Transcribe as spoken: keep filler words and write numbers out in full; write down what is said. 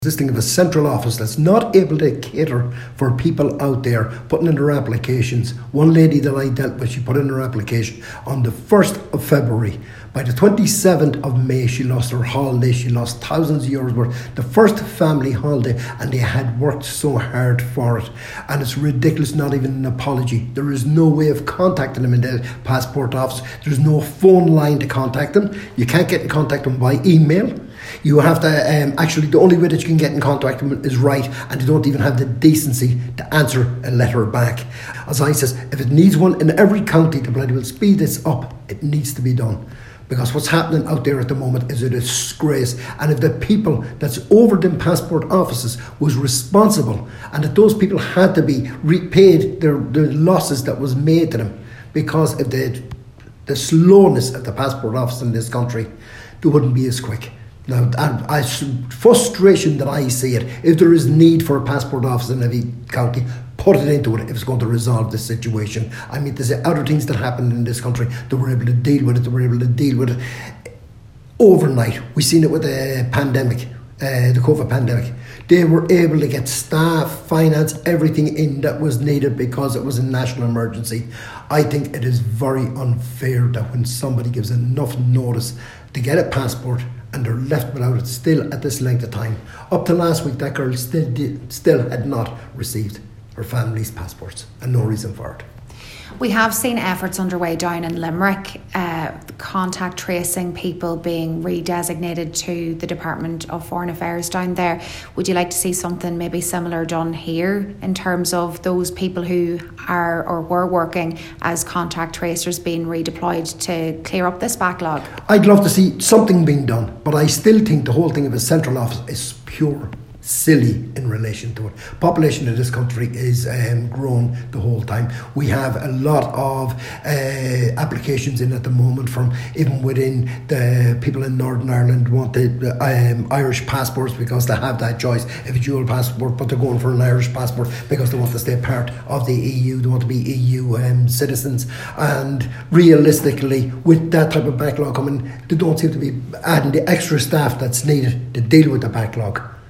Consisting of a central office that's not able to cater for people out there putting in their applications. One lady that I dealt with, she put in her application on the first of February. By the twenty-seventh of May, she lost her holiday. She lost thousands of euros worth. The first family holiday, and they had worked so hard for it. And it's ridiculous, not even an apology. There is no way of contacting them in the passport office. There's no phone line to contact them. You can't get in contact them by email. You have to, um, actually, the only way that you can get in contact with them is write, and they don't even have the decency to answer a letter back. As I says, if it needs one in every county to will speed this up, it needs to be done. Because what's happening out there at the moment is a disgrace. And if the people that's over them passport offices was responsible, and that those people had to be repaid their, their losses that was made to them, because of the, the slowness of the passport office in this country, they wouldn't be as quick. Now, and I, frustration that I see it, if there is need for a passport office in every county, put it into it if it's going to resolve this situation. I mean, there's other things that happened in this country that were able to deal with it, that were able to deal with it overnight. We've seen it with the pandemic, uh, the COVID pandemic. They were able to get staff, finance, everything in that was needed because it was a national emergency. I think it is very unfair that when somebody gives enough notice to get a passport and they're left without it still at this length of time. Up to last week, that girl still did, still had not received her family's passports, and no reason for it. We have seen efforts underway down in Limerick, uh, contact tracing people being redesignated to the Department of Foreign Affairs down there. Would you like to see something maybe similar done here in terms of those people who are or were working as contact tracers being redeployed to clear up this backlog? I'd love to see something being done, but I still think the whole thing of a central office is pure silly in relation to it. Population of this country is um, grown the whole time. We have a lot of uh, applications in at the moment from even within the people in Northern Ireland want the um, Irish passports because they have that choice of a dual passport, but they're going for an Irish passport because they want to stay part of the E U, they want to be E U um, citizens. And realistically, with that type of backlog coming, they don't seem to be adding the extra staff that's needed to deal with the backlog.